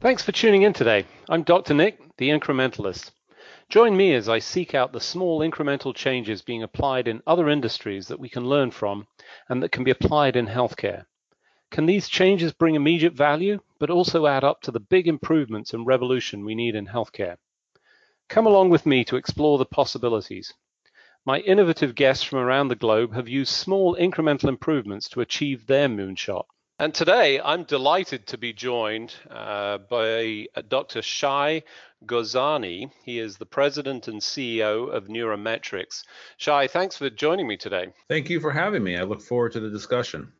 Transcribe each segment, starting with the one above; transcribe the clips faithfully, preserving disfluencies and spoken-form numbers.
Thanks for tuning in today. I'm Doctor Nick, the Incrementalist. Join me as I seek out the small incremental changes being applied in other industries that we can learn from and that can be applied in healthcare. Can these changes bring immediate value, but also add up to the big improvements and revolution we need in healthcare? Come along with me to explore the possibilities. My innovative guests from around the globe have used small incremental improvements to achieve their moonshot. And today, I'm delighted to be joined uh, by Doctor Shai Gozani. He is the president and C E O of NeuroMetrix. Shai, thanks for joining me today. Thank you for having me. I look forward to the discussion.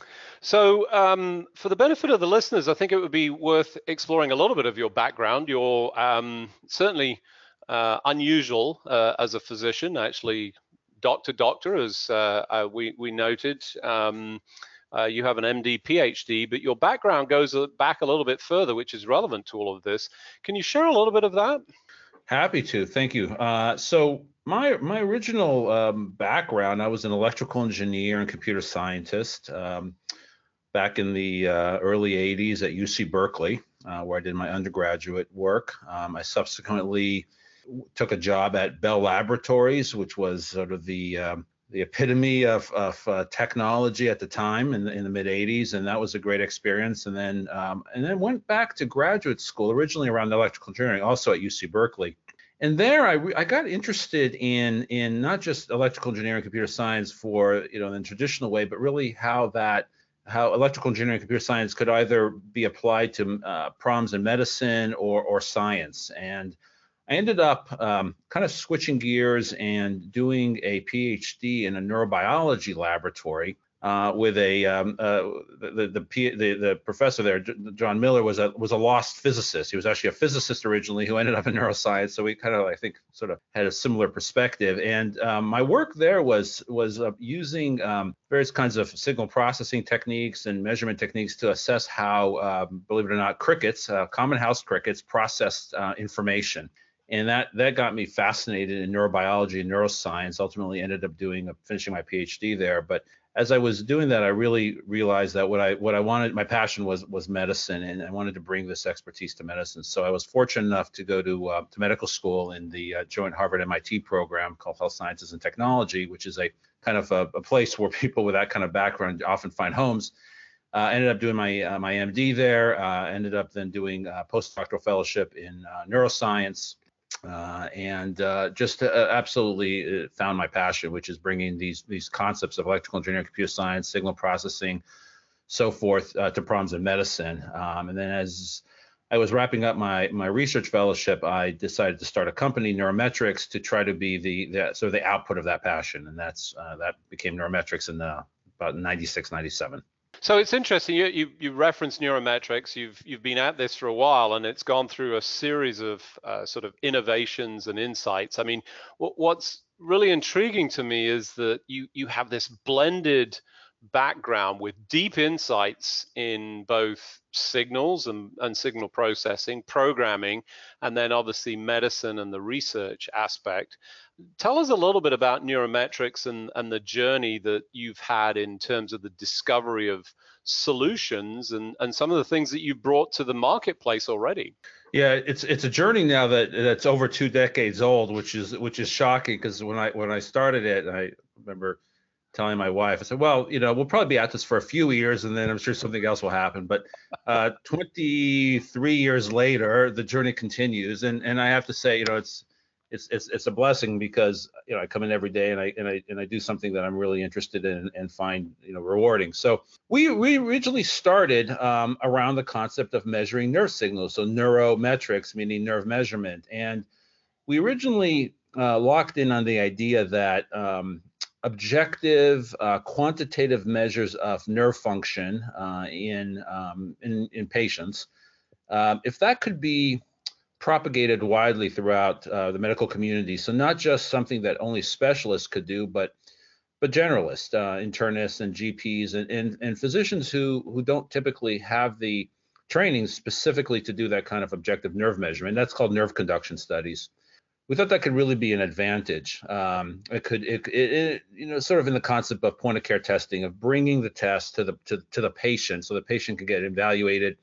So um, for the benefit of the listeners, I think it would be worth exploring a little bit of your background. You're um, certainly uh, unusual uh, as a physician, actually doctor-doctor, as uh, uh, we, we noted. Um, Uh, you have an M D, P H D, but your background goes back a little bit further, which is relevant to all of this. Can you share a little bit of that? Happy to. Thank you. Uh, so my my original um, background, I was an electrical engineer and computer scientist um, back in the uh, early eighties at U C Berkeley, uh, where I did my undergraduate work. Um, I subsequently took a job at Bell Laboratories, which was sort of the um, the epitome of, of uh, technology at the time in the, in the mid eighties, and that was a great experience. And then um, and then went back to graduate school, originally around electrical engineering, also at U C Berkeley. And there I, I got interested in in not just electrical engineering, computer science for you know in the traditional way, but really how that how electrical engineering, computer science could either be applied to uh, problems in medicine or or science. And I ended up um, kind of switching gears and doing a P H D in a neurobiology laboratory uh, with a um, uh, the the, the the professor there, John Miller, was a was a lost physicist. He was actually a physicist originally who ended up in neuroscience. So we kind of I think sort of had a similar perspective. And um, my work there was was uh, using um, various kinds of signal processing techniques and measurement techniques to assess how, uh, believe it or not, crickets, uh, common house crickets, processed uh, information. And that that got me fascinated in neurobiology and neuroscience. Ultimately ended up doing finishing my P H D there. But as I was doing that, I really realized that what I what I wanted, my passion was was medicine, and I wanted to bring this expertise to medicine. So I was fortunate enough to go to uh, to medical school in the uh, joint Harvard M I T program called Health Sciences and Technology, which is a kind of a, a place where people with that kind of background often find homes. Uh, ended up doing my uh, my M D there. Uh, ended up then doing a postdoctoral fellowship in uh, neuroscience. Uh, and uh, just uh, absolutely found my passion, which is bringing these these concepts of electrical engineering, computer science, signal processing, so forth, uh, to problems in medicine. Um, and then as I was wrapping up my my research fellowship, I decided to start a company, NeuroMetrix, to try to be the, the sort of the output of that passion, and that's uh, that became NeuroMetrix in the, about ninety-six, ninety-seven. So it's interesting. You, you you referenced NeuroMetrix. You've you've been at this for a while, and it's gone through a series of uh, sort of innovations and insights. I mean, what, what's really intriguing to me is that you you have this blended background with deep insights in both signals and, and signal processing, programming, and then obviously medicine and the research aspect. Tell us a little bit about NeuroMetrix and, and the journey that you've had in terms of the discovery of solutions and, and some of the things that you've brought to the marketplace already. Yeah, it's it's a journey now that that's over two decades old, which is which is shocking, because when I when I started it, I remember telling my wife, I said, well, you know, we'll probably be at this for a few years, and then I'm sure something else will happen. But uh, twenty-three years later, the journey continues, and and I have to say, you know, it's it's it's it's a blessing, because you know I come in every day and I and I and I do something that I'm really interested in and find you know rewarding. So we we originally started um, around the concept of measuring nerve signals, so neurometrics, meaning nerve measurement, and we originally uh, locked in on the idea that um, objective, uh, quantitative measures of nerve function uh, in, um, in in patients, um, if that could be propagated widely throughout uh, the medical community, so not just something that only specialists could do, but but generalists, uh, internists, and G Ps, and, and and physicians who who don't typically have the training specifically to do that kind of objective nerve measurement. That's called nerve conduction studies. We thought that could really be an advantage. Um, it could, it, it, it, you know, sort of in the concept of point of care testing, of bringing the test to the to, to the patient, so the patient can get evaluated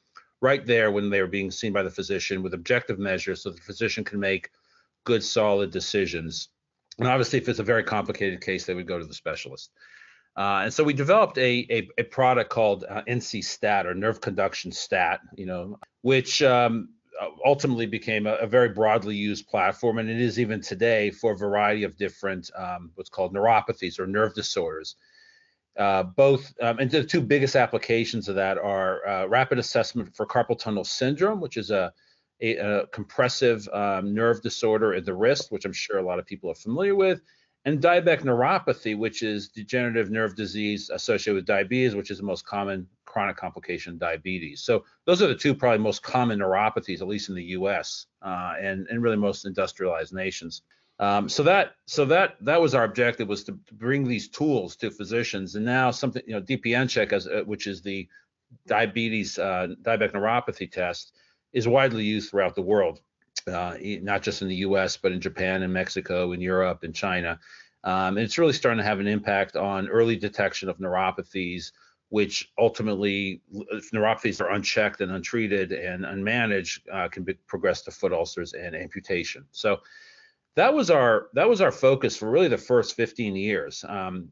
right there when they were being seen by the physician with objective measures so the physician can make good, solid decisions. And obviously, if it's a very complicated case, they would go to the specialist. Uh, and so we developed a, a, a product called uh, N C STAT, or nerve conduction stat, you know, which um, ultimately became a, a very broadly used platform, and it is even today for a variety of different um, what's called neuropathies or nerve disorders. Uh, both, um, and the two biggest applications of that are uh, rapid assessment for carpal tunnel syndrome, which is a, a, a compressive um, nerve disorder in the wrist, which I'm sure a lot of people are familiar with, and diabetic neuropathy, which is degenerative nerve disease associated with diabetes, which is the most common chronic complication of diabetes. So those are the two probably most common neuropathies, at least in the U S uh, and, and really most industrialized nations. Um, so that so that that was our objective, was to bring these tools to physicians. And now something, you know, DPNCheck, as uh, which is the diabetes uh, diabetic neuropathy test, is widely used throughout the world. Uh, not just in the U S, but in Japan and Mexico and Europe and China. Um, and it's really starting to have an impact on early detection of neuropathies, which ultimately, if neuropathies are unchecked and untreated and unmanaged, uh, can be, progress to foot ulcers and amputation. So that was our that was our focus for really the first fifteen years. Um,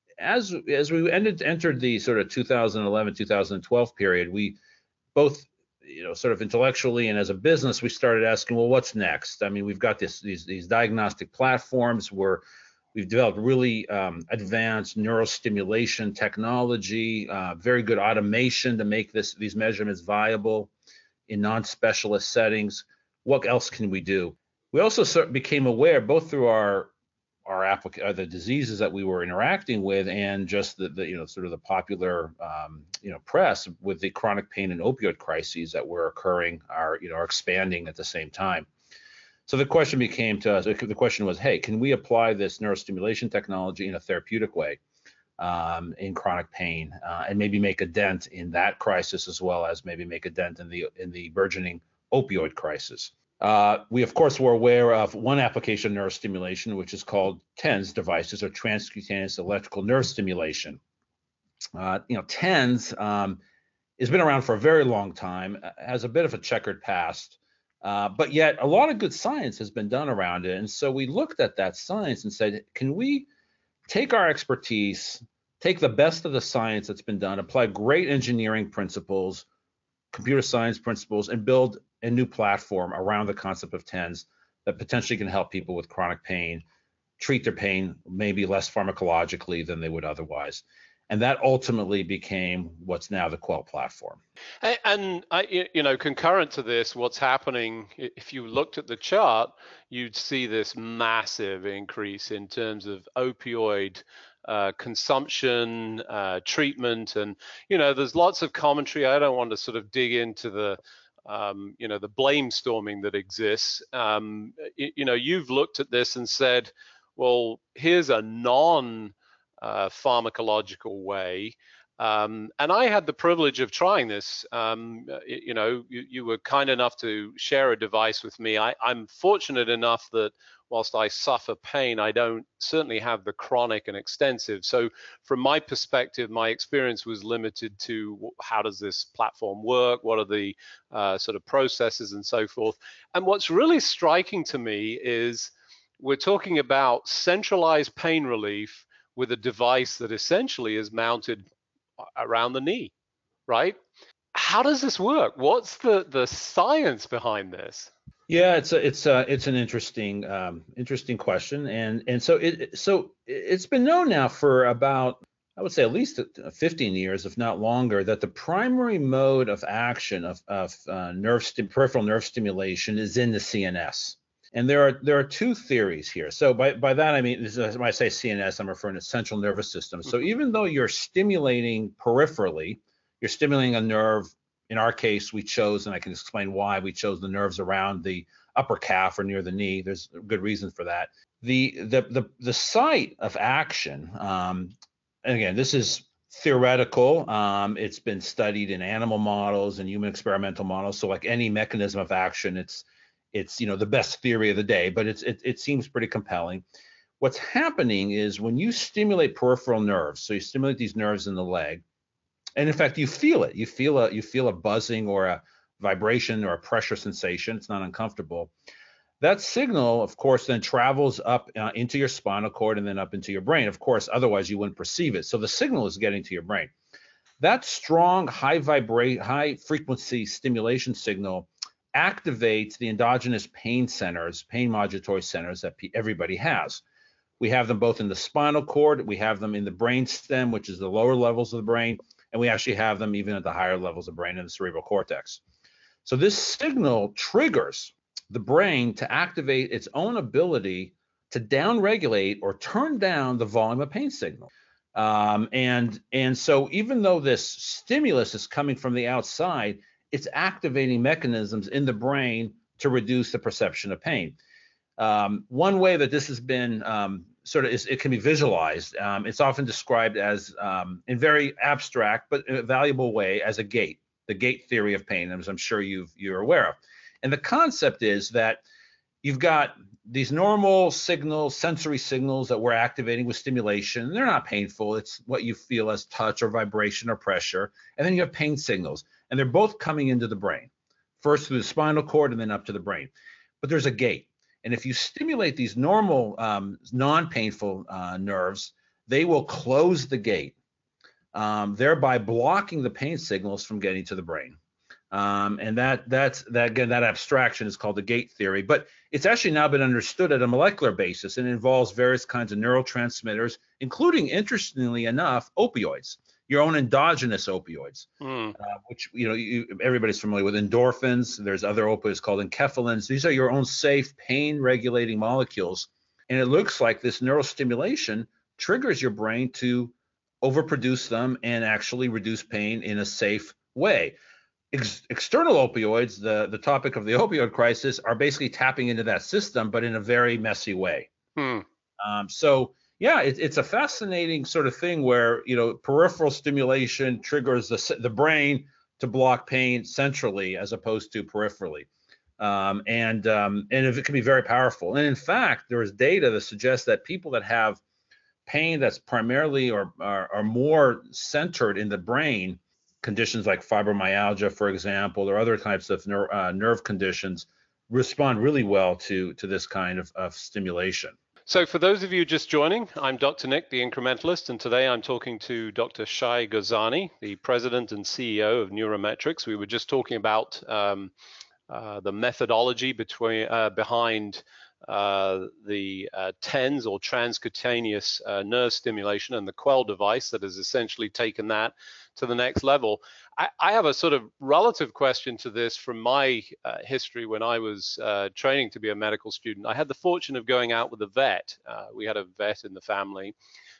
as as we ended entered the sort of two thousand eleven, two thousand twelve period, we both, you know, sort of intellectually and as a business, we started asking, well, what's next? I mean, we've got this, these, these diagnostic platforms where we've developed really um, advanced neurostimulation technology, uh, very good automation to make this, these measurements viable in non-specialist settings. What else can we do? We also sort of became aware, both through our our applic- uh, the diseases that we were interacting with, and just the, the you know sort of the popular um, you know press with the chronic pain and opioid crises that were occurring are you know are expanding at the same time. So the question became to us, the question was, hey, can we apply this neurostimulation technology in a therapeutic way um, in chronic pain, uh, and maybe make a dent in that crisis, as well as maybe make a dent in the in the burgeoning opioid crisis. Uh, we, of course, were aware of one application of neurostimulation, which is called TENS devices, or transcutaneous electrical nerve stimulation. Uh, you know, TENS um, has been around for a very long time, has a bit of a checkered past, uh, but yet a lot of good science has been done around it. And so we looked at that science and said, can we take our expertise, take the best of the science that's been done, apply great engineering principles, computer science principles, and build a new platform around the concept of TENS that potentially can help people with chronic pain treat their pain maybe less pharmacologically than they would otherwise. And that ultimately became what's now the Quell platform. And, I, you know, concurrent to this, what's happening, if you looked at the chart, you'd see this massive increase in terms of opioid uh, consumption, uh, treatment, and, you know, there's lots of commentary. I don't want to sort of dig into the Um, you know, the blame storming that exists. Um, you, you know, you've looked at this and said, well, here's a non uh, pharmacological way. Um, and I had the privilege of trying this. Um, you, you know, you, you were kind enough to share a device with me. I, I'm fortunate enough that whilst I suffer pain, I don't certainly have the chronic and extensive. So from my perspective, my experience was limited to how does this platform work? What are the uh, sort of processes and so forth? And what's really striking to me is we're talking about centralized pain relief with a device that essentially is mounted around the knee, right? How does this work? What's the, the science behind this? Yeah, it's a, it's a, it's an interesting um, interesting question, and and so it so it's been known now for about, I would say, at least fifteen years, if not longer, that the primary mode of action of of uh, nerve st- peripheral nerve stimulation is in the C N S. And there are there are two theories here. So by by that I mean, when I say C N S, I'm referring to central nervous system. So even though you're stimulating peripherally, you're stimulating a nerve. In our case, we chose, and I can explain why we chose the nerves around the upper calf or near the knee. There's a good reason for that. The the the, the site of action, um, and again, this is theoretical. Um, it's been studied in animal models and human experimental models. So like any mechanism of action, it's it's you know the best theory of the day, but it's it, it seems pretty compelling. What's happening is when you stimulate peripheral nerves, so you stimulate these nerves in the leg, and in fact, you feel it. You feel a you feel a buzzing or a vibration or a pressure sensation. It's not uncomfortable. That signal, of course, then travels up uh, into your spinal cord and then up into your brain. Of course, otherwise you wouldn't perceive it. So the signal is getting to your brain. That strong, high vibrate, high frequency stimulation signal activates the endogenous pain centers, pain modulatory centers that everybody has. We have them both in the spinal cord, we have them in the brain stem, which is the lower levels of the brain, and we actually have them even at the higher levels of the brain in the cerebral cortex. So this signal triggers the brain to activate its own ability to downregulate or turn down the volume of pain signal. Um, and, and so even though this stimulus is coming from the outside, it's activating mechanisms in the brain to reduce the perception of pain. Um, one way that this has been um, sort of is it can be visualized. Um, it's often described as um, in very abstract but in a valuable way as a gate, the gate theory of pain, as I'm sure you've, you're aware of. And the concept is that you've got these normal signals, sensory signals that we're activating with stimulation. They're not painful. It's what you feel as touch or vibration or pressure. And then you have pain signals, and they're both coming into the brain, first through the spinal cord and then up to the brain. But there's a gate. And if you stimulate these normal, um, non-painful uh, nerves, they will close the gate, um, thereby blocking the pain signals from getting to the brain. Um, and that that's that again, that abstraction is called the gate theory, but it's actually now been understood at a molecular basis and involves various kinds of neurotransmitters, including, interestingly enough, opioids, your own endogenous opioids, mm. uh, which you know you, everybody's familiar with endorphins. There's other opioids called enkephalins. These are your own safe pain-regulating molecules, and it looks like this neurostimulation triggers your brain to overproduce them and actually reduce pain in a safe way. Ex- external opioids, the, the topic of the opioid crisis, are basically tapping into that system, but in a very messy way. Hmm. Um, so, yeah, it, it's a fascinating sort of thing where, you know, peripheral stimulation triggers the, the brain to block pain centrally as opposed to peripherally. Um, and, um, and it can be very powerful. And in fact, there is data that suggests that people that have pain that's primarily or are, are more centered in the brain, conditions like fibromyalgia, for example, or other types of ner- uh, nerve conditions, respond really well to, to this kind of, of stimulation. So for those of you just joining, I'm Doctor Nick, the Incrementalist, and today I'm talking to Doctor Shai Gozani, the President and C E O of NeuroMetrix. We were just talking about um, uh, the methodology between, uh, behind uh, the uh, TENS or transcutaneous uh, nerve stimulation and the Quell device that has essentially taken that to the next level. I, I have a sort of relative question to this from my uh, history when I was uh, training to be a medical student. I had the fortune of going out with a vet. Uh, we had a vet in the family.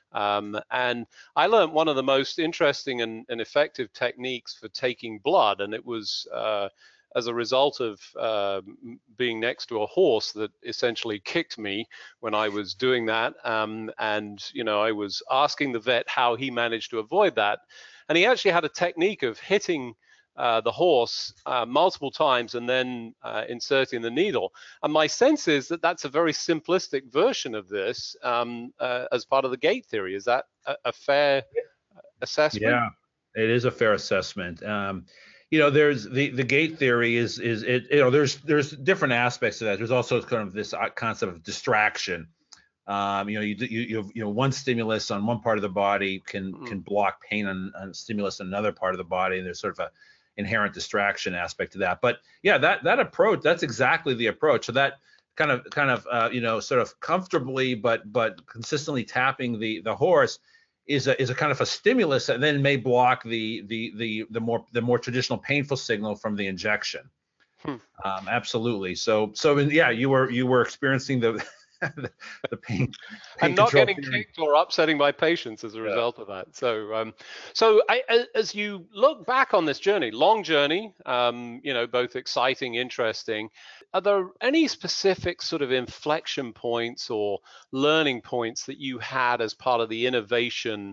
Um, and I learned one of the most interesting and, and effective techniques for taking blood, and it was uh, as a result of uh, being next to a horse that essentially kicked me when I was doing that. Um, and, you know, I was asking the vet how he managed to avoid that. And he actually had a technique of hitting uh, the horse uh, multiple times and then uh, inserting the needle. And my sense is that that's a very simplistic version of this um, uh, as part of the gate theory. Is that a, a fair assessment? Yeah, it is a fair assessment. Um, you know, there's the, the gate theory is is it you know there's there's different aspects to that. There's also kind of this concept of distraction. Um, you know, you, you you you know one stimulus on one part of the body can mm. can block pain on, on stimulus on another part of the body. And there's sort of a inherent distraction aspect to that. But yeah, that that approach, that's exactly the approach. So that kind of kind of uh, you know sort of comfortably but but consistently tapping the the horse is a is a kind of a stimulus that then may block the the the the more the more traditional painful signal from the injection. Hmm. Um, absolutely. So so yeah, you were you were experiencing the the, the pain, pain. I'm not getting theory. kicked or upsetting my patients as a yeah. result of that. So um, so I, as you look back on this journey, long journey, um, you know, both exciting, interesting. Are there any specific sort of inflection points or learning points that you had as part of the innovation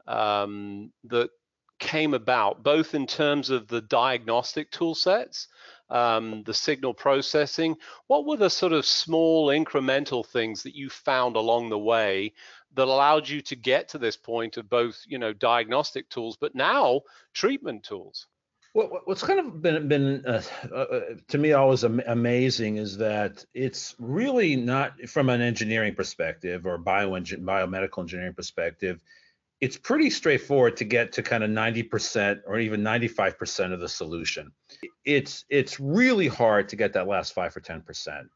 um, that came about, both in terms of the diagnostic tool sets, um, the signal processing? What were the sort of small incremental things that you found along the way that allowed you to get to this point of both, you know, diagnostic tools, but now treatment tools? What, what's kind of been been uh, uh, to me always am- amazing is that it's really not from an engineering perspective or bio biomedical engineering perspective. It's pretty straightforward to get to kind of ninety percent or even ninety-five percent of the solution. It's it's really hard to get that last five or ten percent.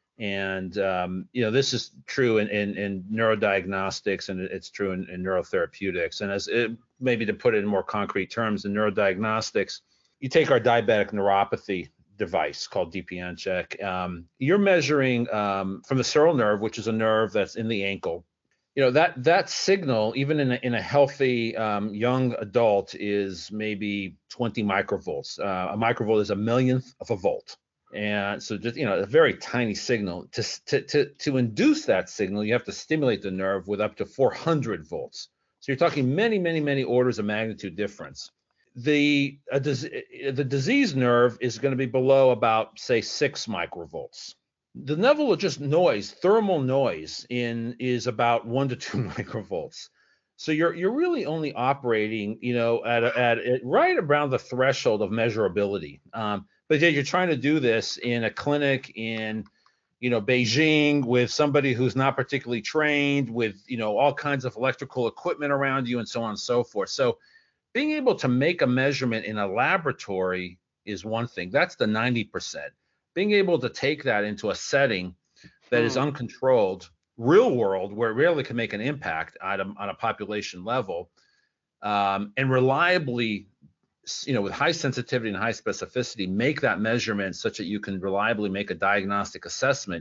And um, you know, this is true in, in, in neurodiagnostics, and it's true in, in neurotherapeutics. And as it, maybe to put it in more concrete terms, in neurodiagnostics, you take our diabetic neuropathy device called D P N check. Um, you're measuring um, from the sural nerve, which is a nerve that's in the ankle. You know, that that signal, even in a, in a healthy um, young adult, is maybe twenty microvolts. Uh, a microvolt is a millionth of a volt. And so just, you know, a very tiny signal. To, to, to, to induce that signal, you have to stimulate the nerve with up to four hundred volts. So you're talking many, many, many orders of magnitude difference. The, a, the disease nerve is going to be below about, say, six microvolts. The level of just noise, thermal noise, in is about one to two microvolts. So you're you're really only operating, you know, at a, at a, right around the threshold of measurability. Um, but yet you're trying to do this in a clinic in, you know, Beijing with somebody who's not particularly trained, with, you know, all kinds of electrical equipment around you and so on and so forth. So being able to make a measurement in a laboratory is one thing. That's the ninety percent. Being able to take that into a setting that hmm. is uncontrolled, real world, where it really can make an impact on a, on a population level, um, and reliably, you know, with high sensitivity and high specificity, make that measurement such that you can reliably make a diagnostic assessment.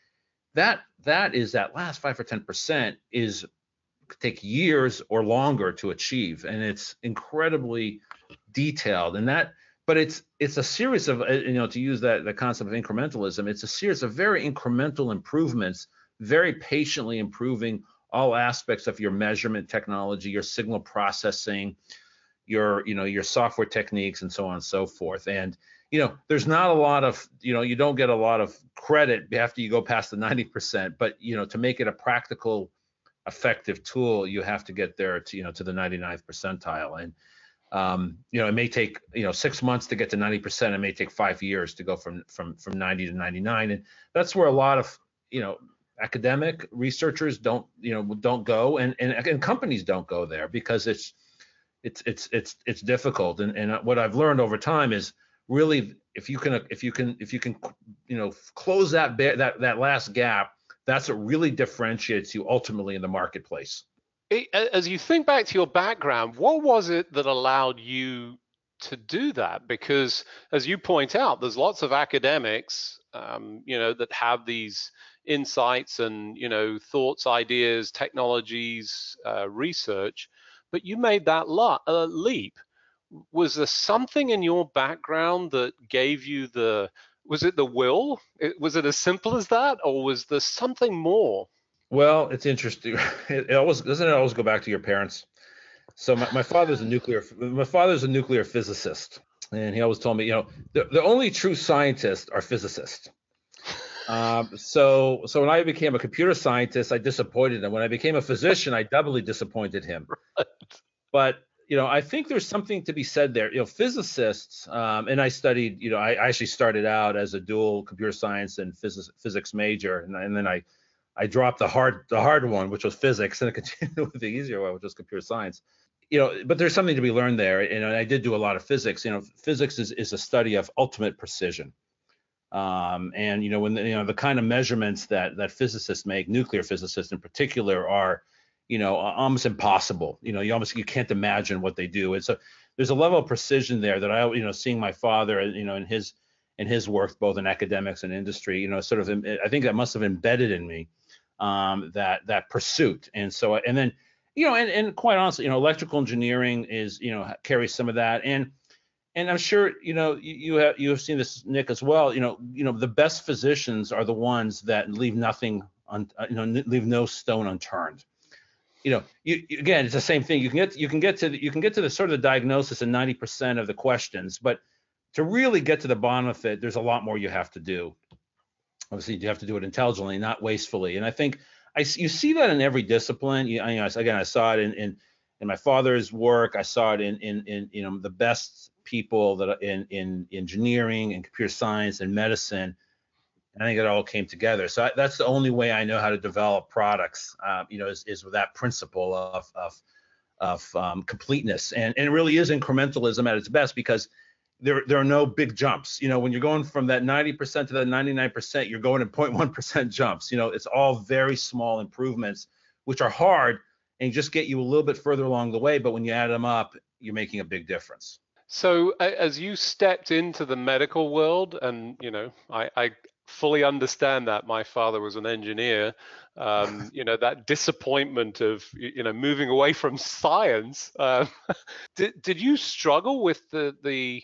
That that is that last five or ten percent is take years or longer to achieve, and it's incredibly detailed. And that, but it's it's a series of, you know, to use that the concept of incrementalism, it's a series of very incremental improvements, very patiently improving all aspects of your measurement technology, your signal processing, your, you know, your software techniques, and so on and so forth. And, you know, there's not a lot of, you know, you don't get a lot of credit after you go past the ninety percent, but, you know, to make it a practical, effective tool, you have to get there to, you know, to the ninety-ninth percentile. And, um, you know, it may take, you know, six months to get to ninety percent. It may take five years to go from, from, from ninety to ninety-nine. And that's where a lot of, you know, academic researchers don't, you know, don't go, and, and, and companies don't go there, because it's, it's, it's, it's, it's difficult. And, and what I've learned over time is really, if you can, if you can, if you can, you know, close that, that, that last gap, that's what really differentiates you ultimately in the marketplace. As you think back to your background, what was it that allowed you to do that? Because as you point out, there's lots of academics, um, you know, that have these insights and, you know, thoughts, ideas, technologies, uh, research, but you made that lo- uh, leap. Was there something in your background that gave you the, was it the will? It, was it as simple as that, or was there something more? Well, it's interesting. It, it always doesn't it always go back to your parents. So my, my father's a nuclear my father's a nuclear physicist, and he always told me, you know, the, the only true scientists are physicists. Um, so so when I became a computer scientist, I disappointed him. When I became a physician, I doubly disappointed him. Right. But you know, I think there's something to be said there. You know, physicists, um, and I studied, you know, I, I actually started out as a dual computer science and physics physics major, and, and then I I dropped the hard the hard one, which was physics, and I continued with the easier one, which was computer science. You know, but there's something to be learned there. And I did do a lot of physics. You know, physics is, is a study of ultimate precision. Um, and you know, when the, you know the kind of measurements that that physicists make, nuclear physicists in particular, are, you know, almost impossible. You know, you almost you can't imagine what they do. And so there's a level of precision there that I, you know, seeing my father, you know, in his in his work, both in academics and industry, you know, sort of, I think that must have embedded in me um, that that pursuit. And so, and then, you know, and, and quite honestly, you know, electrical engineering is, you know, carries some of that. And and I'm sure, you know, you, you have you have seen this, Nick, as well. You know, you know, the best physicians are the ones that leave nothing, un, you know, leave no stone unturned. You know, you, you, again, it's the same thing. You can get you can get to the, you can get to the sort of the diagnosis in ninety percent of the questions, but to really get to the bottom of it, there's a lot more you have to do. Obviously, you have to do it intelligently, not wastefully. And I think I you see that in every discipline. You, you know, again, I saw it in, in in my father's work. I saw it in in in you know the best people that are in in engineering and computer science and medicine. And I think it all came together. So I, that's the only way I know how to develop products. Uh, you know, is, is with that principle of of of um, completeness, and and it really is incrementalism at its best, because there there are no big jumps. You know, when you're going from that ninety percent to that ninety-nine percent, you're going in zero point one percent jumps. You know, it's all very small improvements, which are hard and just get you a little bit further along the way. But when you add them up, you're making a big difference. So a- as you stepped into the medical world, and you know, I, I fully understand that. My father was an engineer. Um, you know, that disappointment of y- you know moving away from science. Um, did did you struggle with the the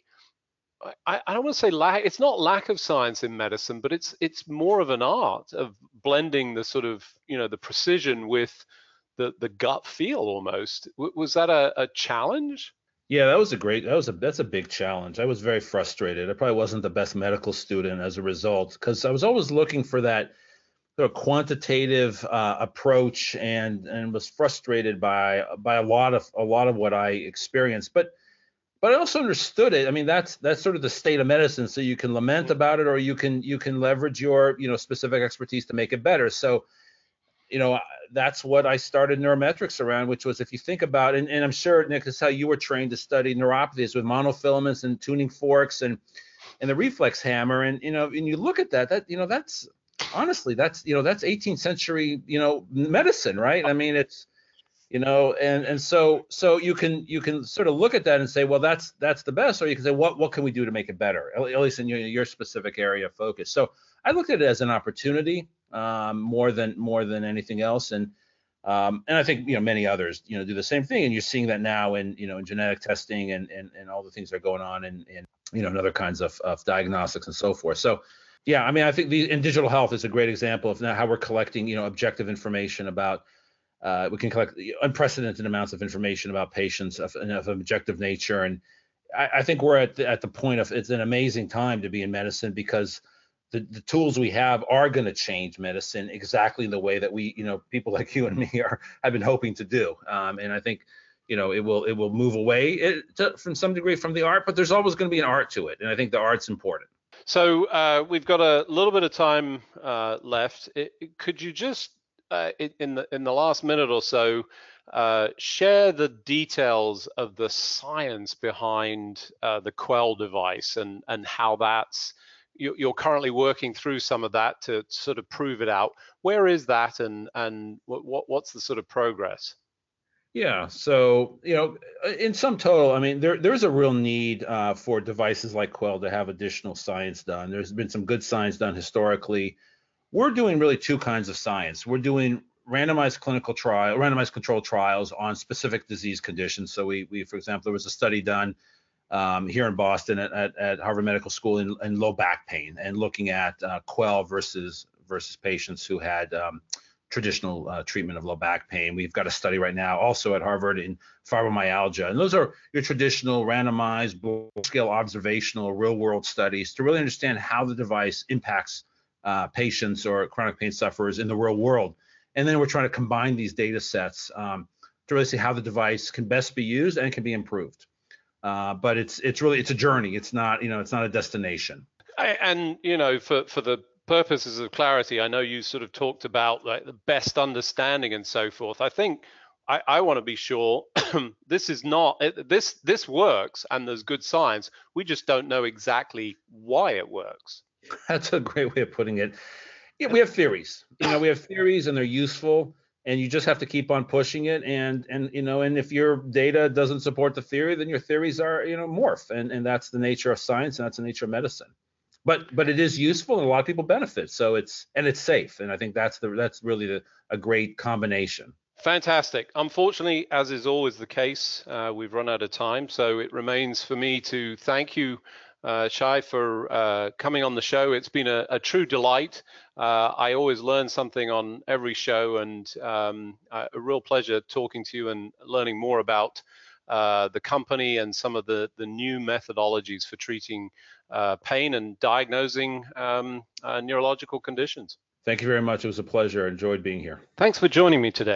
I, I don't want to say lack. It's not lack of science in medicine, but it's it's more of an art of blending the sort of you know the precision with the the gut feel almost. W- Was that a, a challenge? Yeah, that was a great. That was a that's a big challenge. I was very frustrated. I probably wasn't the best medical student as a result, because I was always looking for that sort of quantitative uh, approach, and and was frustrated by by a lot of a lot of what I experienced. But but I also understood it. I mean, that's that's sort of the state of medicine. So you can lament Mm. about it, or you can you can leverage your you know specific expertise to make it better. So you know that's what I started neurometrics around, which was, if you think about, and, and I'm sure, Nick, this is how you were trained to study neuropathies, with monofilaments and tuning forks and and the reflex hammer. And you know and you look at that that you know that's honestly that's you know that's eighteenth century you know medicine, right? I mean, it's you know and and so so you can you can sort of look at that and say, well, that's that's the best, or you can say, what what can we do to make it better, at least in your, your specific area of focus. So I looked at it as an opportunity, um, more than more than anything else. And um, and I think you know many others you know do the same thing, and you're seeing that now in you know in genetic testing, and and, and all the things that are going on in, in you know in other kinds of, of diagnostics and so forth. So yeah, I mean, I think the in digital health is a great example of now how we're collecting you know objective information about. Uh, we can collect unprecedented amounts of information about patients of, of objective nature. And I, I think we're at the, at the point of, it's an amazing time to be in medicine, because the, the tools we have are going to change medicine exactly the way that we, you know, people like you and me are have been hoping to do. Um, and I think, you know, it will it will move away it, to, from some degree from the art, but there's always going to be an art to it. And I think the art's important. So uh, we've got a little bit of time uh, left. It, it- could you just uh, in in the in the last minute or so uh, share the details of the science behind uh, the Quell device, and and how that's you- you're currently working through some of that to sort of prove it out. Where is that, and and what what- what's the sort of progress? Yeah, so you know, in sum total, I mean, there there's a real need uh, for devices like Quell to have additional science done. There's been some good science done historically. We're doing really two kinds of science. We're doing randomized clinical trial, randomized controlled trials on specific disease conditions. So we, we for example, there was a study done um, here in Boston at, at, at Harvard Medical School in, in low back pain, and looking at uh, Quell versus versus patients who had um, traditional uh, treatment of low back pain. We've got a study right now also at Harvard in fibromyalgia. And those are your traditional randomized scale observational real world studies to really understand how the device impacts uh, patients or chronic pain sufferers in the real world. And then we're trying to combine these data sets um, to really see how the device can best be used and can be improved. Uh, but it's it's really it's a journey. It's not you know it's not a destination. I, and you know, for for the purposes of clarity, I know you sort of talked about like the best understanding and so forth. I think I, I want to be sure this is not it, this this works, and there's good science. We just don't know exactly why it works. That's a great way of putting it. Yeah, we have theories. You know, we have theories, and they're useful, and you just have to keep on pushing it. And and you know, and if your data doesn't support the theory, then your theories are you know morph, and and that's the nature of science, and that's the nature of medicine. But but it is useful, and a lot of people benefit. So it's and it's safe, and I think that's the that's really the, a great combination. Fantastic. Unfortunately, as is always the case, uh, we've run out of time. So it remains for me to thank you, uh, Shai, for uh, coming on the show. It's been a, a true delight. Uh, I always learn something on every show, and um, a real pleasure talking to you and learning more about uh, the company and some of the, the new methodologies for treating uh, pain and diagnosing um, uh, neurological conditions. Thank you very much. It was a pleasure. I enjoyed being here. Thanks for joining me today.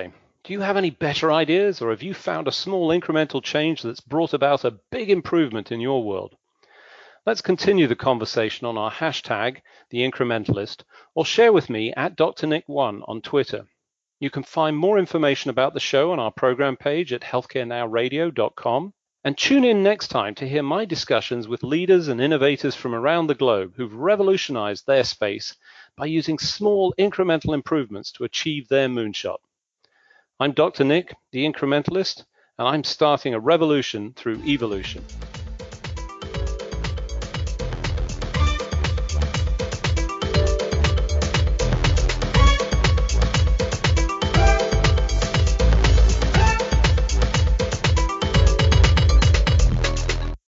Do you have any better ideas, or have you found a small incremental change that's brought about a big improvement in your world? Let's continue the conversation on our hashtag, The Incrementalist, or share with me at D R Nick one on Twitter. You can find more information about the show on our program page at healthcare now radio dot com. And tune in next time to hear my discussions with leaders and innovators from around the globe who've revolutionized their space by using small incremental improvements to achieve their moonshot. I'm Doctor Nick, the Incrementalist, and I'm starting a revolution through evolution.